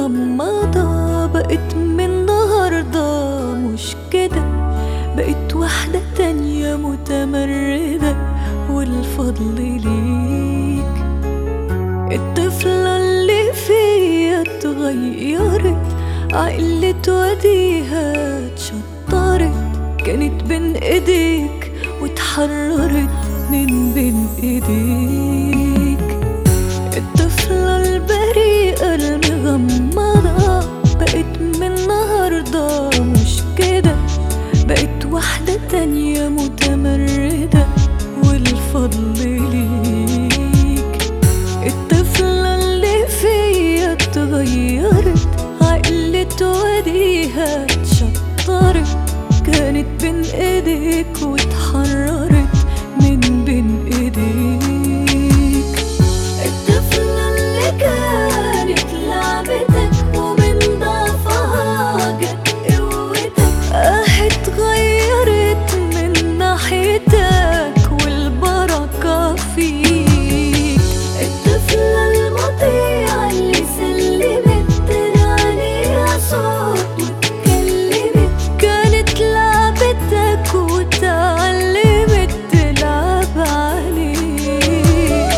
مغمضة، بقيت من النهاردة مش كده، بقيت واحدة تانية متمردة والفضل ليك. الطفلة اللي فيا اتغيرت، عقلت وديها اتشطرت، كانت بين ايديك واتحررت من بين ايديك. الطفلة البريئة المغمضة، بقيت من النهاردة مش كده، بقيت واحدة تانية متمردة والفضل ليك. الطفلة اللي فيا اتغيرت، عقلت وديها اتشطرت، كانت بين ايديك واتحررت من بين ايديك. الطفلة اللي كانت لعبتك ومن ضعفها جت قوتك، اتغيرت من ناحيتك والبركة فيك. الطفلة المطيعة اللي سلمت عليها صوت واتكلمت، كانت لعبتك وتعلمت تلعب عليك.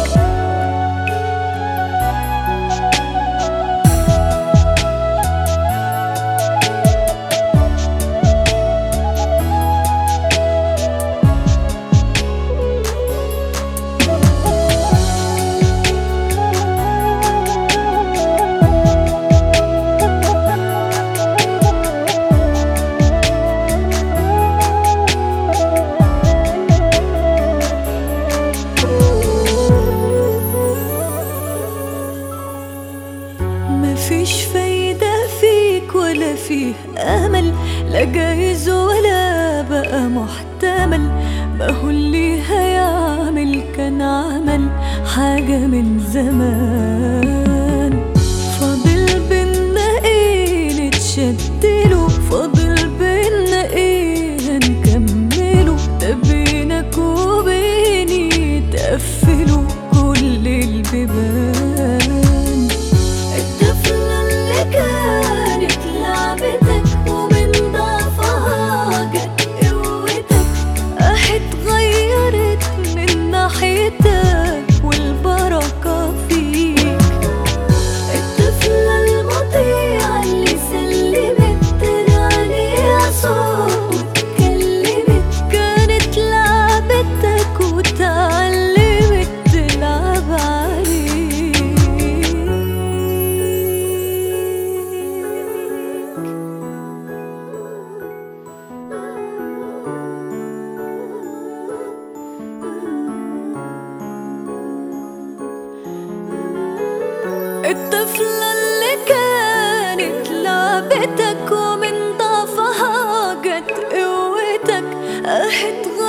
مفيش فايدة فيك ولا فيه أمل، لا جايز ولا بقى محتمل، ما هو اللي هيعمل كان عمل حاجة من زمان. فاضل بينا ايه نتشدله، فاضل بينا ايه هنكمله، ده بينك وبيني تقفلوا كل البيبان. الطفلة اللي كانت لعبتك ومن ضعفها جت قوتك، اتغيرت من ناحيتك والبركة فيك. الطفلة المطيعة اللي سلمت عليها صوت واتكلمت، كانت لعبتك وتعلمت تلعب عليك. الطفلة اللي كانت لعبتك ومن ضعفها جت قوتك، اتغيرت